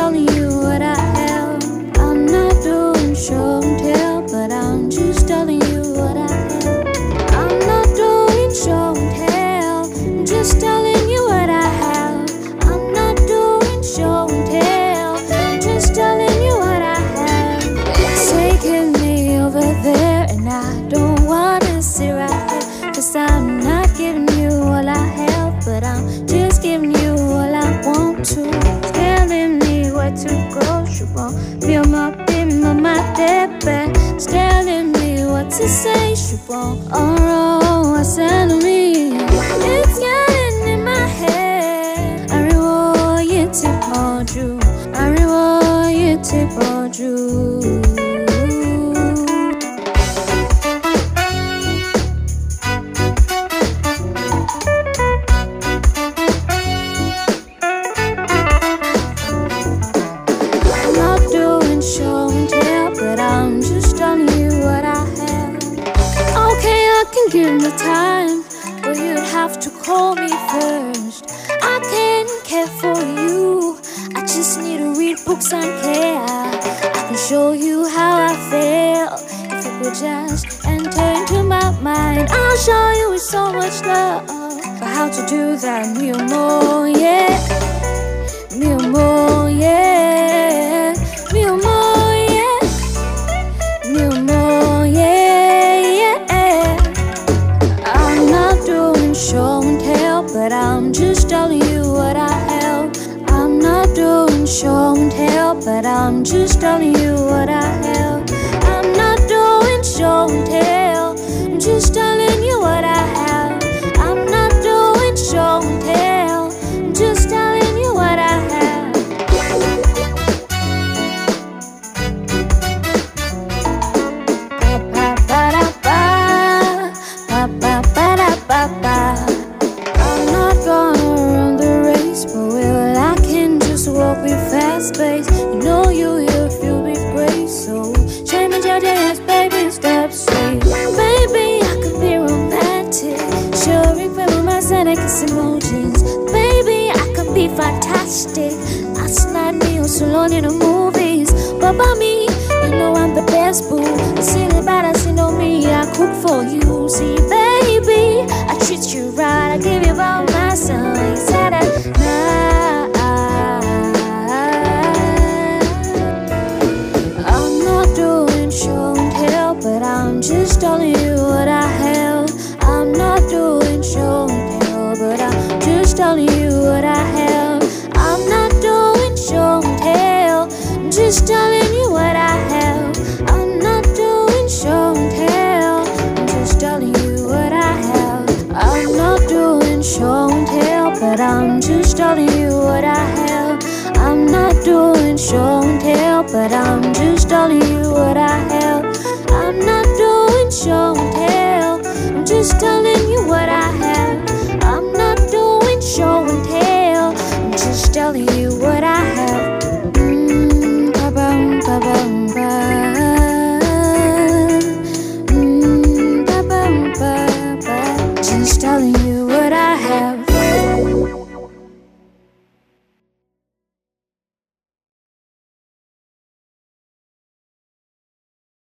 telling you what I have. I'm not doing show and tell, but I'm just telling you what I have. I'm not doing show and tell, I'm just telling you what I have. I'm not doing show and tell, I'm just telling you what I have. It's taking me over there, and I don't wanna sit right here, 'cause I'm not giving you all I have, but I'm just giving you all I want to. Telling me where to go, she won't feel my baby, my deathbed. It's telling me what to say, she won't. Oh, what's telling me? It's getting in my head. I reward you to hold you. I reward you to hold you. Show and tell, but I'm just telling you what I have. Okay, I can give the time, but you'd have to call me first. I can't care for you, I just need to read books and care. I can show you how I feel if you could just enter into my mind. I'll show you with so much love, but how to do that, me more, yeah. Me more, yeah. Me more, yeah. Me more, yeah, yeah. I'm not doing show and tell, but I'm just telling you what I have. I'm not doing show and tell, but I'm just telling you what I have. I'm not doing show and tell, I'm just telling you what I have. I'm not doing show and tell, I'm just telling you what I have. I'm not gonna run the race, but well, I can just walk with fast pace. You know you'll feel with grace, so change your dance, baby, step straight. Baby, I could be romantic, sure with my Xanax emojis. Baby, I could be fantastic, I snap me on Salon in the movies. But by me, you know I'm the best boo. I see the bad, I see no me, I cook for you. See, baby, I treat you right, I give you all my son. You said that I'm not doing show and tell, but I'm just telling you what I have. I'm not doing show and tell, but I'm just telling you what I have. I'm not doing show and tell, I'm just telling you what I have. I'm not doing show and tell, I'm just telling you what I have. I'm not doing show and tell, but I'm just telling you what I have. I'm not doing show and tell, but I'm just telling you what I have. I'm not doing show and tell, I'm just telling you what I have. I'm not doing show and tell, I'm just telling you